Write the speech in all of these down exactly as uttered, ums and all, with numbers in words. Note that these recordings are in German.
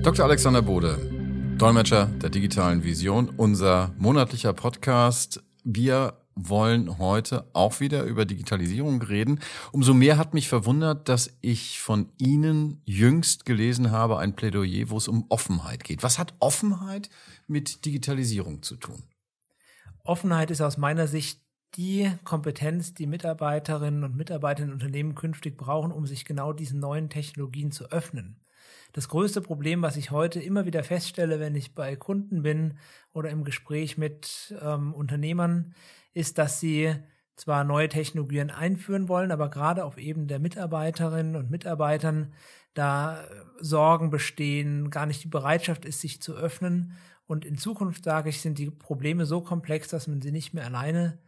Doktor Alexander Bode, Dolmetscher der digitalen Vision, unser monatlicher Podcast. Wir wollen heute auch wieder über Digitalisierung reden. Umso mehr hat mich verwundert, dass ich von Ihnen jüngst gelesen habe, ein Plädoyer, wo es um Offenheit geht. Was hat Offenheit mit Digitalisierung zu tun? Offenheit ist aus meiner Sicht die Kompetenz, die Mitarbeiterinnen und Mitarbeiter in Unternehmen künftig brauchen, um sich genau diesen neuen Technologien zu öffnen. Das größte Problem, was ich heute immer wieder feststelle, wenn ich bei Kunden bin oder im Gespräch mit ähm, Unternehmern, ist, dass sie zwar neue Technologien einführen wollen, aber gerade auf Ebene der Mitarbeiterinnen und Mitarbeitern da Sorgen bestehen, gar nicht die Bereitschaft ist, sich zu öffnen. Und in Zukunft, sage ich, sind die Probleme so komplex, dass man sie nicht mehr alleine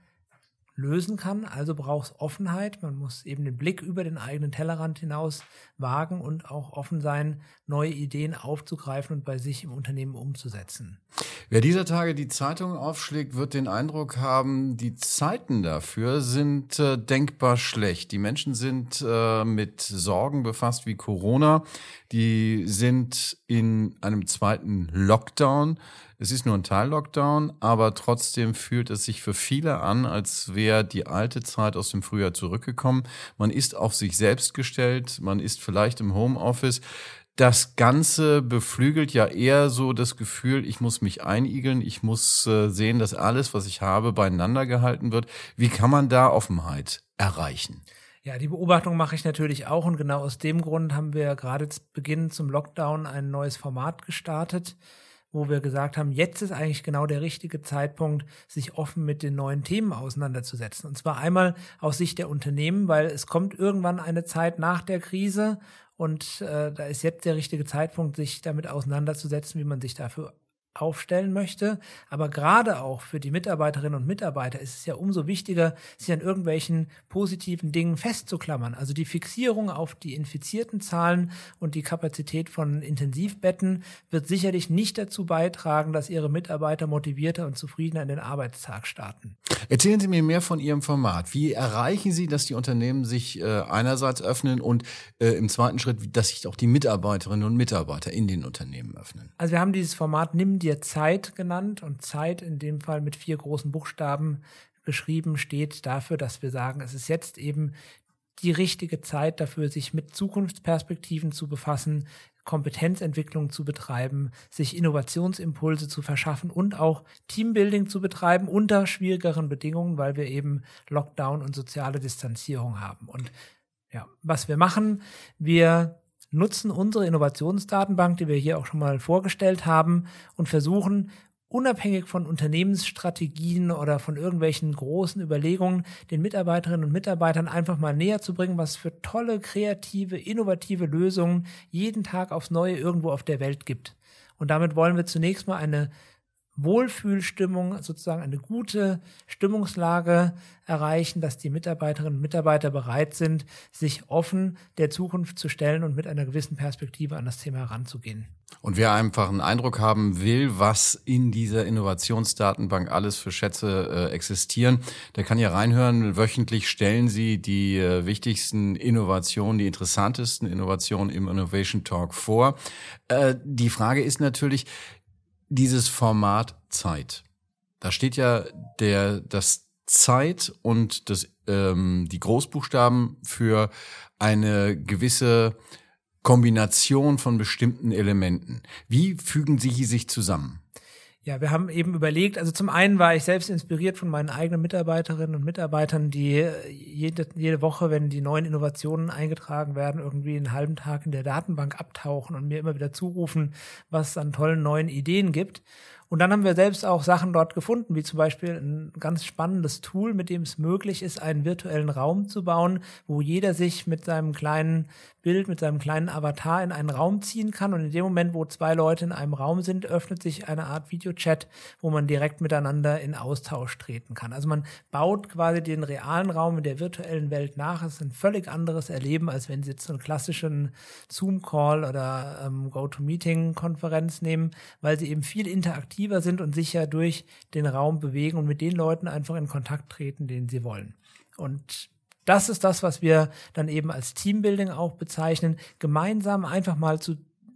lösen kann. Also braucht es Offenheit. Man muss eben den Blick über den eigenen Tellerrand hinaus wagen und auch offen sein, neue Ideen aufzugreifen und bei sich im Unternehmen umzusetzen. Wer dieser Tage die Zeitung aufschlägt, wird den Eindruck haben, die Zeiten dafür sind äh, denkbar schlecht. Die Menschen sind äh, mit Sorgen befasst wie Corona. Die sind in einem zweiten Lockdown. Es ist nur ein Teil-Lockdown, aber trotzdem fühlt es sich für viele an, als wäre die alte Zeit aus dem Frühjahr zurückgekommen. Man ist auf sich selbst gestellt, man ist vielleicht im Homeoffice. Das Ganze beflügelt ja eher so das Gefühl, ich muss mich einigeln, ich muss äh, sehen, dass alles, was ich habe, beieinander gehalten wird. Wie kann man da Offenheit erreichen? Ja, die Beobachtung mache ich natürlich auch und genau aus dem Grund haben wir gerade zu Beginn zum Lockdown ein neues Format gestartet, wo wir gesagt haben, jetzt ist eigentlich genau der richtige Zeitpunkt, sich offen mit den neuen Themen auseinanderzusetzen. Und zwar einmal aus Sicht der Unternehmen, weil es kommt irgendwann eine Zeit nach der Krise und äh, da ist jetzt der richtige Zeitpunkt, sich damit auseinanderzusetzen, wie man sich dafür aufstellen möchte. Aber gerade auch für die Mitarbeiterinnen und Mitarbeiter ist es ja umso wichtiger, sich an irgendwelchen positiven Dingen festzuklammern. Also die Fixierung auf die infizierten Zahlen und die Kapazität von Intensivbetten wird sicherlich nicht dazu beitragen, dass Ihre Mitarbeiter motivierter und zufriedener in den Arbeitstag starten. Erzählen Sie mir mehr von Ihrem Format. Wie erreichen Sie, dass die Unternehmen sich äh, einerseits öffnen und äh, im zweiten Schritt, dass sich auch die Mitarbeiterinnen und Mitarbeiter in den Unternehmen öffnen? Also wir haben dieses Format Nimm dir Zeit genannt und Zeit in dem Fall mit vier großen Buchstaben geschrieben steht dafür, dass wir sagen, es ist jetzt eben die richtige Zeit dafür, sich mit Zukunftsperspektiven zu befassen, Kompetenzentwicklung zu betreiben, sich Innovationsimpulse zu verschaffen und auch Teambuilding zu betreiben unter schwierigeren Bedingungen, weil wir eben Lockdown und soziale Distanzierung haben. Und ja, was wir machen, wir nutzen unsere Innovationsdatenbank, die wir hier auch schon mal vorgestellt haben, und versuchen, unabhängig von Unternehmensstrategien oder von irgendwelchen großen Überlegungen, den Mitarbeiterinnen und Mitarbeitern einfach mal näher zu bringen, was es für tolle, kreative, innovative Lösungen jeden Tag aufs Neue irgendwo auf der Welt gibt. Und damit wollen wir zunächst mal eine Wohlfühlstimmung, sozusagen eine gute Stimmungslage erreichen, dass die Mitarbeiterinnen und Mitarbeiter bereit sind, sich offen der Zukunft zu stellen und mit einer gewissen Perspektive an das Thema heranzugehen. Und wer einfach einen Eindruck haben will, was in dieser Innovationsdatenbank alles für Schätze äh, existieren, der kann hier reinhören. Wöchentlich stellen Sie die äh, wichtigsten Innovationen, die interessantesten Innovationen im Innovation Talk vor. Äh, die Frage ist natürlich, dieses Format Zeit. Da steht ja der das Zeit und das ähm, die Großbuchstaben für eine gewisse Kombination von bestimmten Elementen. Wie fügen sie sich zusammen? Ja, wir haben eben überlegt, also zum einen war ich selbst inspiriert von meinen eigenen Mitarbeiterinnen und Mitarbeitern, die jede, jede Woche, wenn die neuen Innovationen eingetragen werden, irgendwie einen halben Tag in der Datenbank abtauchen und mir immer wieder zurufen, was es an tollen neuen Ideen gibt. Und dann haben wir selbst auch Sachen dort gefunden, wie zum Beispiel ein ganz spannendes Tool, mit dem es möglich ist, einen virtuellen Raum zu bauen, wo jeder sich mit seinem kleinen Bild, mit seinem kleinen Avatar in einen Raum ziehen kann. Und in dem Moment, wo zwei Leute in einem Raum sind, öffnet sich eine Art Videochat, wo man direkt miteinander in Austausch treten kann. Also man baut quasi den realen Raum in der virtuellen Welt nach. Es ist ein völlig anderes Erleben, als wenn Sie jetzt so einen klassischen Zoom-Call oder ähm, GoToMeeting-Konferenz nehmen, weil sie eben viel interaktiver sind und sich ja durch den Raum bewegen und mit den Leuten einfach in Kontakt treten, den sie wollen. Und das ist das, was wir dann eben als Teambuilding auch bezeichnen, gemeinsam einfach mal zu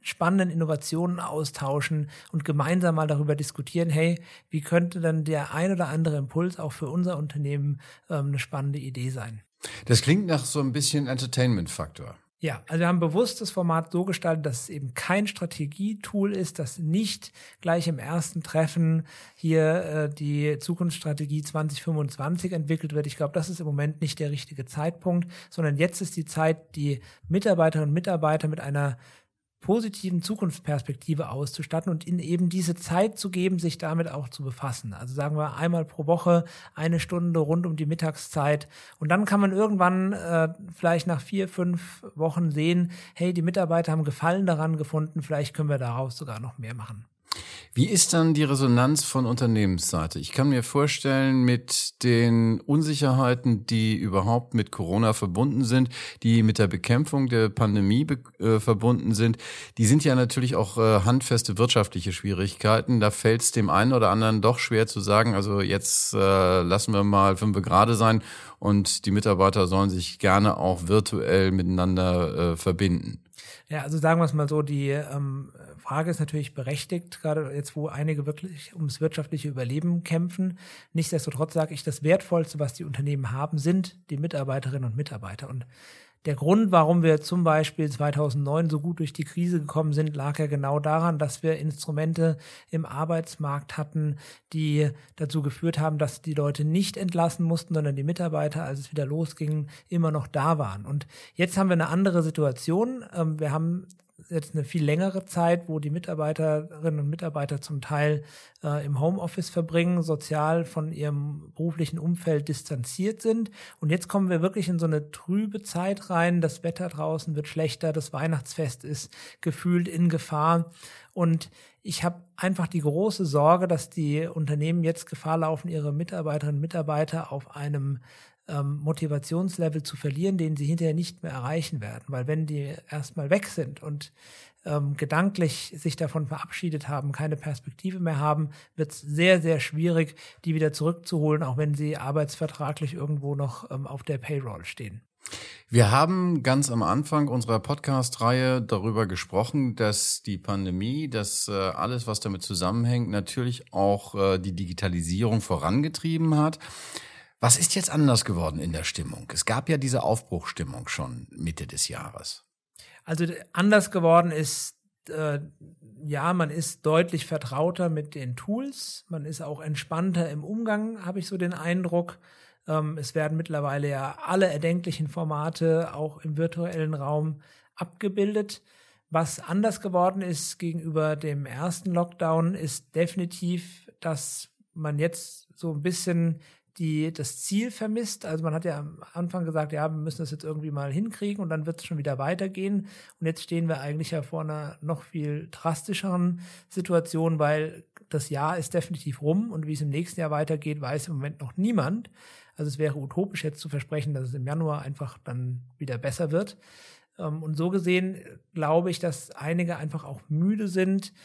spannenden Innovationen austauschen und gemeinsam mal darüber diskutieren, hey, wie könnte dann der ein oder andere Impuls auch für unser Unternehmen ähm, eine spannende Idee sein. Das klingt nach so ein bisschen Entertainment-Faktor. Ja, also wir haben bewusst das Format so gestaltet, dass es eben kein Strategietool ist, dass nicht gleich im ersten Treffen hier äh, die Zukunftsstrategie zwanzig fünfundzwanzig entwickelt wird. Ich glaube, das ist im Moment nicht der richtige Zeitpunkt, sondern jetzt ist die Zeit, die Mitarbeiterinnen und Mitarbeiter mit einer positiven Zukunftsperspektive auszustatten und ihnen eben diese Zeit zu geben, sich damit auch zu befassen. Also sagen wir einmal pro Woche eine Stunde rund um die Mittagszeit und dann kann man irgendwann äh, vielleicht nach vier, fünf Wochen sehen, hey, die Mitarbeiter haben Gefallen daran gefunden, vielleicht können wir daraus sogar noch mehr machen. Wie ist dann die Resonanz von Unternehmensseite? Ich kann mir vorstellen, mit den Unsicherheiten, die überhaupt mit Corona verbunden sind, die mit der Bekämpfung der Pandemie be- äh, verbunden sind, die sind ja natürlich auch äh, handfeste wirtschaftliche Schwierigkeiten. Da fällt es dem einen oder anderen doch schwer zu sagen, also jetzt äh, lassen wir mal fünf Grade sein und die Mitarbeiter sollen sich gerne auch virtuell miteinander äh, verbinden. Ja, also sagen wir es mal so, die ähm, Frage ist natürlich berechtigt, gerade jetzt, wo einige wirklich ums wirtschaftliche Überleben kämpfen. Nichtsdestotrotz sage ich, das Wertvollste, was die Unternehmen haben, sind die Mitarbeiterinnen und Mitarbeiter. Und der Grund, warum wir zum Beispiel zweitausendneun so gut durch die Krise gekommen sind, lag ja genau daran, dass wir Instrumente im Arbeitsmarkt hatten, die dazu geführt haben, dass die Leute nicht entlassen mussten, sondern die Mitarbeiter, als es wieder losging, immer noch da waren. Und jetzt haben wir eine andere Situation. Wir haben jetzt eine viel längere Zeit, wo die Mitarbeiterinnen und Mitarbeiter zum Teil äh, im Homeoffice verbringen, sozial von ihrem beruflichen Umfeld distanziert sind. Und jetzt kommen wir wirklich in so eine trübe Zeit rein. Das Wetter draußen wird schlechter, das Weihnachtsfest ist gefühlt in Gefahr. Und ich habe einfach die große Sorge, dass die Unternehmen jetzt Gefahr laufen, ihre Mitarbeiterinnen und Mitarbeiter auf einem ähm, Motivationslevel zu verlieren, den sie hinterher nicht mehr erreichen werden. Weil wenn die erstmal weg sind und ähm, gedanklich sich davon verabschiedet haben, keine Perspektive mehr haben, wird es sehr, sehr schwierig, die wieder zurückzuholen, auch wenn sie arbeitsvertraglich irgendwo noch ähm, auf der Payroll stehen. Wir haben ganz am Anfang unserer Podcast-Reihe darüber gesprochen, dass die Pandemie, dass äh, alles, was damit zusammenhängt, natürlich auch äh, die Digitalisierung vorangetrieben hat. Was ist jetzt anders geworden in der Stimmung? Es gab ja diese Aufbruchsstimmung schon Mitte des Jahres. Also anders geworden ist, äh, ja, man ist deutlich vertrauter mit den Tools. Man ist auch entspannter im Umgang, habe ich so den Eindruck. Ähm, es werden mittlerweile ja alle erdenklichen Formate auch im virtuellen Raum abgebildet. Was anders geworden ist gegenüber dem ersten Lockdown, ist definitiv, dass man jetzt so ein bisschen die das Ziel vermisst. Also man hat ja am Anfang gesagt, ja, wir müssen das jetzt irgendwie mal hinkriegen und dann wird es schon wieder weitergehen. Und jetzt stehen wir eigentlich ja vor einer noch viel drastischeren Situation, weil das Jahr ist definitiv rum und wie es im nächsten Jahr weitergeht, weiß im Moment noch niemand. Also es wäre utopisch jetzt zu versprechen, dass es im Januar einfach dann wieder besser wird. Und so gesehen glaube ich, dass einige einfach auch müde sind,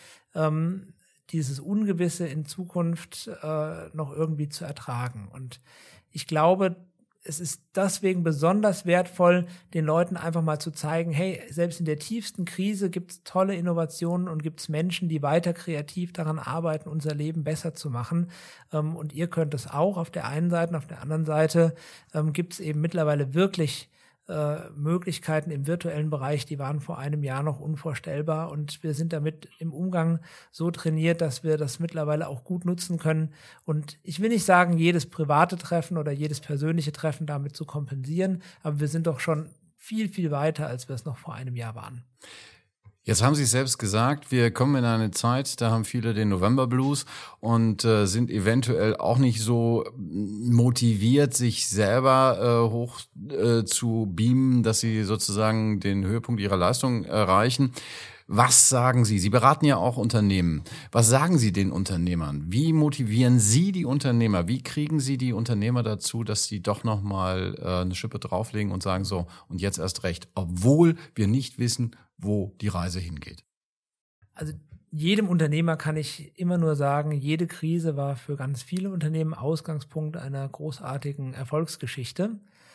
dieses Ungewisse in Zukunft äh, noch irgendwie zu ertragen. Und ich glaube, es ist deswegen besonders wertvoll, den Leuten einfach mal zu zeigen, hey, selbst in der tiefsten Krise gibt es tolle Innovationen und gibt es Menschen, die weiter kreativ daran arbeiten, unser Leben besser zu machen. Ähm, und ihr könnt es auch auf der einen Seite, auf der anderen Seite ähm, gibt es eben mittlerweile wirklich Äh, Möglichkeiten im virtuellen Bereich, die waren vor einem Jahr noch unvorstellbar und wir sind damit im Umgang so trainiert, dass wir das mittlerweile auch gut nutzen können und ich will nicht sagen, jedes private Treffen oder jedes persönliche Treffen damit zu kompensieren, aber wir sind doch schon viel, viel weiter, als wir es noch vor einem Jahr waren. Jetzt haben Sie es selbst gesagt, wir kommen in eine Zeit, da haben viele den November Blues und äh, sind eventuell auch nicht so motiviert, sich selber äh, hoch äh, zu beamen, dass sie sozusagen den Höhepunkt ihrer Leistung erreichen. Was sagen Sie? Sie beraten ja auch Unternehmen. Was sagen Sie den Unternehmern? Wie motivieren Sie die Unternehmer? Wie kriegen Sie die Unternehmer dazu, dass sie doch nochmal äh, eine Schippe drauflegen und sagen so, und jetzt erst recht, obwohl wir nicht wissen, wo die Reise hingeht? Also jedem Unternehmer kann ich immer nur sagen, jede Krise war für ganz viele Unternehmen Ausgangspunkt einer großartigen Erfolgsgeschichte.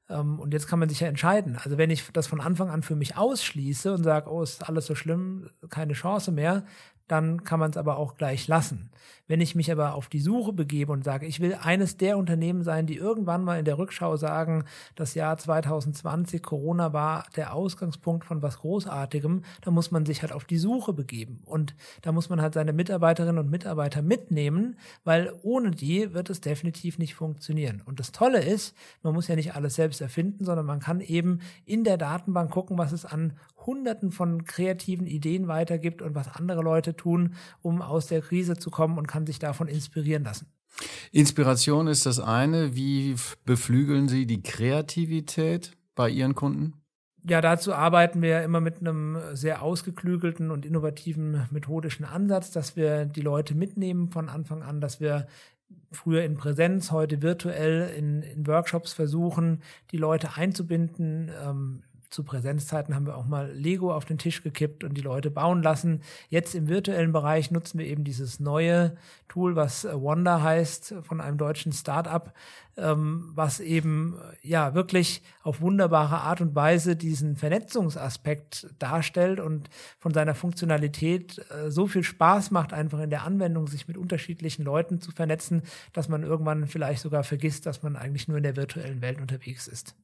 Und jetzt kann man sich ja entscheiden. Also wenn ich das von Anfang an für mich ausschließe und sage, oh, ist alles so schlimm, keine Chance mehr, dann kann man es aber auch gleich lassen. Wenn ich mich aber auf die Suche begebe und sage, ich will eines der Unternehmen sein, die irgendwann mal in der Rückschau sagen, das Jahr zwanzig zwanzig, Corona war der Ausgangspunkt von was Großartigem, dann muss man sich halt auf die Suche begeben. Und da muss man halt seine Mitarbeiterinnen und Mitarbeiter mitnehmen, weil ohne die wird es definitiv nicht funktionieren. Und das Tolle ist, man muss ja nicht alles selbst erfinden, sondern man kann eben in der Datenbank gucken, was es an Hunderten von kreativen Ideen weitergibt und was andere Leute tun, um aus der Krise zu kommen, und kann sich davon inspirieren lassen. Inspiration ist das eine. Wie beflügeln Sie die Kreativität bei Ihren Kunden? Ja, dazu arbeiten wir immer mit einem sehr ausgeklügelten und innovativen methodischen Ansatz, dass wir die Leute mitnehmen von Anfang an, dass wir früher in Präsenz, heute virtuell in, in Workshops versuchen, die Leute einzubinden. Ähm, Zu Präsenzzeiten haben wir auch mal Lego auf den Tisch gekippt und die Leute bauen lassen. Jetzt im virtuellen Bereich nutzen wir eben dieses neue Tool, was Wonder heißt, von einem deutschen Start-up, ähm, was eben ja wirklich auf wunderbare Art und Weise diesen Vernetzungsaspekt darstellt und von seiner Funktionalität äh, so viel Spaß macht, einfach in der Anwendung sich mit unterschiedlichen Leuten zu vernetzen, dass man irgendwann vielleicht sogar vergisst, dass man eigentlich nur in der virtuellen Welt unterwegs ist.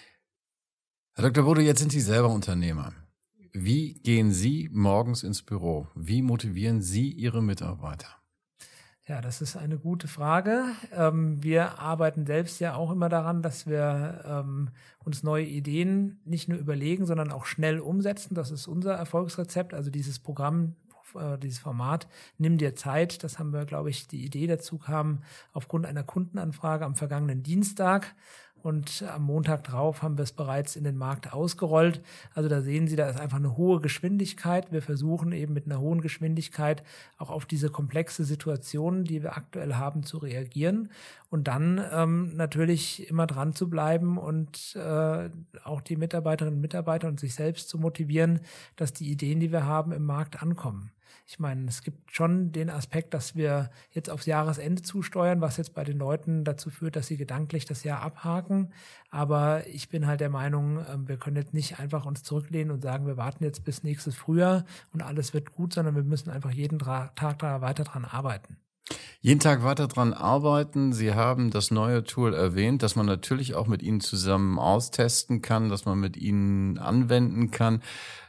Herr Doktor Bode, jetzt sind Sie selber Unternehmer. Wie gehen Sie morgens ins Büro? Wie motivieren Sie Ihre Mitarbeiter? Ja, das ist eine gute Frage. Ähm, wir arbeiten selbst ja auch immer daran, dass wir ähm, uns neue Ideen nicht nur überlegen, sondern auch schnell umsetzen. Das ist unser Erfolgsrezept, also dieses Programm, äh, dieses Format, Nimm dir Zeit. Das haben wir, glaube ich, die Idee dazu kam aufgrund einer Kundenanfrage am vergangenen Dienstag. Und am Montag drauf haben wir es bereits in den Markt ausgerollt. Also da sehen Sie, da ist einfach eine hohe Geschwindigkeit. Wir versuchen eben mit einer hohen Geschwindigkeit auch auf diese komplexe Situation, die wir aktuell haben, zu reagieren. Und dann ähm, natürlich immer dran zu bleiben und äh, auch die Mitarbeiterinnen und Mitarbeiter und sich selbst zu motivieren, dass die Ideen, die wir haben, im Markt ankommen. Ich meine, es gibt schon den Aspekt, dass wir jetzt aufs Jahresende zusteuern, was jetzt bei den Leuten dazu führt, dass sie gedanklich das Jahr abhaken. Aber ich bin halt der Meinung, wir können jetzt nicht einfach uns zurücklehnen und sagen, wir warten jetzt bis nächstes Frühjahr und alles wird gut, sondern wir müssen einfach jeden Tag da weiter dran arbeiten. Jeden Tag weiter dran arbeiten. Sie haben das neue Tool erwähnt, dass man natürlich auch mit Ihnen zusammen austesten kann, dass man mit Ihnen anwenden kann.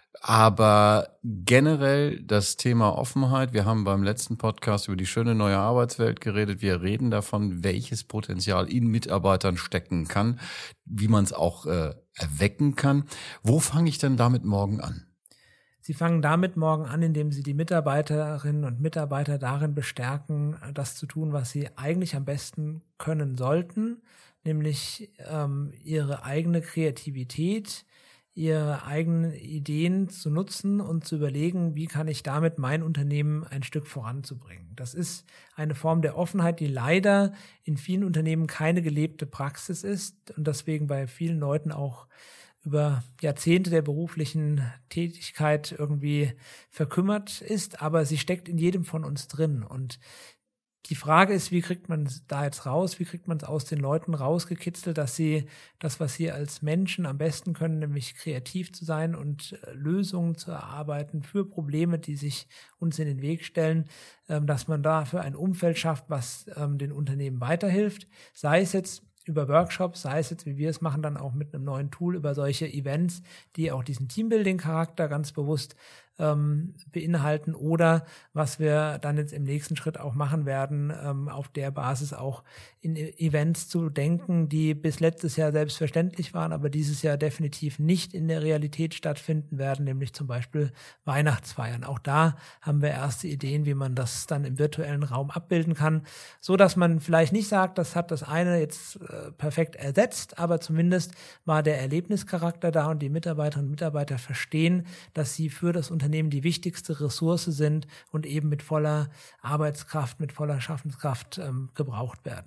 Aber generell das Thema Offenheit, wir haben beim letzten Podcast über die schöne neue Arbeitswelt geredet. Wir reden davon, welches Potenzial in Mitarbeitern stecken kann, wie man es auch äh, erwecken kann. Wo fange ich denn damit morgen an? Sie fangen damit morgen an, indem Sie die Mitarbeiterinnen und Mitarbeiter darin bestärken, das zu tun, was sie eigentlich am besten können sollten, nämlich ähm, ihre eigene Kreativität, ihre eigenen Ideen zu nutzen und zu überlegen, wie kann ich damit mein Unternehmen ein Stück voranzubringen. Das ist eine Form der Offenheit, die leider in vielen Unternehmen keine gelebte Praxis ist und deswegen bei vielen Leuten auch über Jahrzehnte der beruflichen Tätigkeit irgendwie verkümmert ist, aber sie steckt in jedem von uns drin. Und die Frage ist, wie kriegt man es da jetzt raus, wie kriegt man es aus den Leuten rausgekitzelt, dass sie das, was sie als Menschen am besten können, nämlich kreativ zu sein und Lösungen zu erarbeiten für Probleme, die sich uns in den Weg stellen, dass man dafür ein Umfeld schafft, was den Unternehmen weiterhilft, sei es jetzt über Workshops, sei es jetzt, wie wir es machen, dann auch mit einem neuen Tool über solche Events, die auch diesen Teambuilding-Charakter ganz bewusst ähm, beinhalten oder was wir dann jetzt im nächsten Schritt auch machen werden, ähm, auf der Basis auch in Events zu denken, die bis letztes Jahr selbstverständlich waren, aber dieses Jahr definitiv nicht in der Realität stattfinden werden, nämlich zum Beispiel Weihnachtsfeiern. Auch da haben wir erste Ideen, wie man das dann im virtuellen Raum abbilden kann, so dass man vielleicht nicht sagt, das hat das eine jetzt äh, perfekt ersetzt, aber zumindest war der Erlebnischarakter da und die Mitarbeiterinnen und Mitarbeiter verstehen, dass sie für das Unternehmen die wichtigste Ressource sind und eben mit voller Arbeitskraft, mit voller Schaffenskraft ähm, gebraucht werden.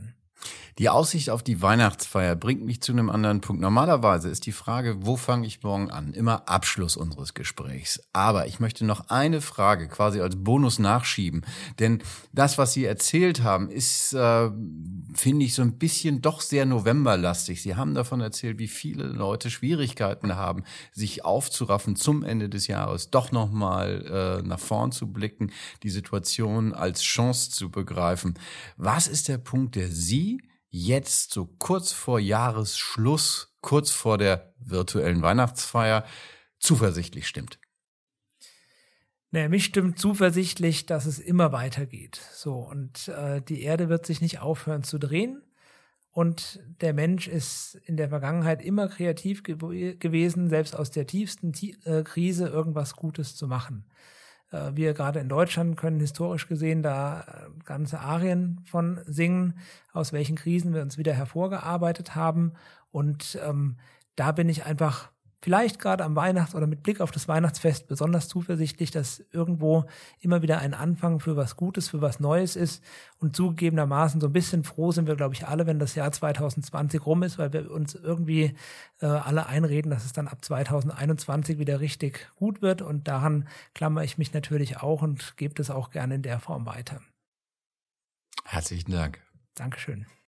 Die Aussicht auf die Weihnachtsfeier bringt mich zu einem anderen Punkt. Normalerweise ist die Frage, wo fange ich morgen an, immer Abschluss unseres Gesprächs. Aber ich möchte noch eine Frage quasi als Bonus nachschieben. Denn das, was Sie erzählt haben, ist, äh, finde ich, so ein bisschen doch sehr novemberlastig. Sie haben davon erzählt, wie viele Leute Schwierigkeiten haben, sich aufzuraffen, zum Ende des Jahres doch nochmal äh, nach vorn zu blicken, die Situation als Chance zu begreifen. Was ist der Punkt, der Sie jetzt so kurz vor Jahresschluss, kurz vor der virtuellen Weihnachtsfeier zuversichtlich stimmt? Naja, mich stimmt zuversichtlich, dass es immer weitergeht. So, und äh, die Erde wird sich nicht aufhören zu drehen. Und der Mensch ist in der Vergangenheit immer kreativ ge- gewesen, selbst aus der tiefsten T- äh, Krise irgendwas Gutes zu machen. Wir gerade in Deutschland können historisch gesehen da ganze Arien von singen, aus welchen Krisen wir uns wieder hervorgearbeitet haben. Und ähm, da bin ich einfach vielleicht gerade am Weihnachts- oder mit Blick auf das Weihnachtsfest besonders zuversichtlich, dass irgendwo immer wieder ein Anfang für was Gutes, für was Neues ist. Und zugegebenermaßen so ein bisschen froh sind wir, glaube ich, alle, wenn das Jahr zwanzig zwanzig rum ist, weil wir uns irgendwie äh, alle einreden, dass es dann ab zwanzig einundzwanzig wieder richtig gut wird. Und daran klammere ich mich natürlich auch und gebe das auch gerne in der Form weiter. Herzlichen Dank. Dankeschön.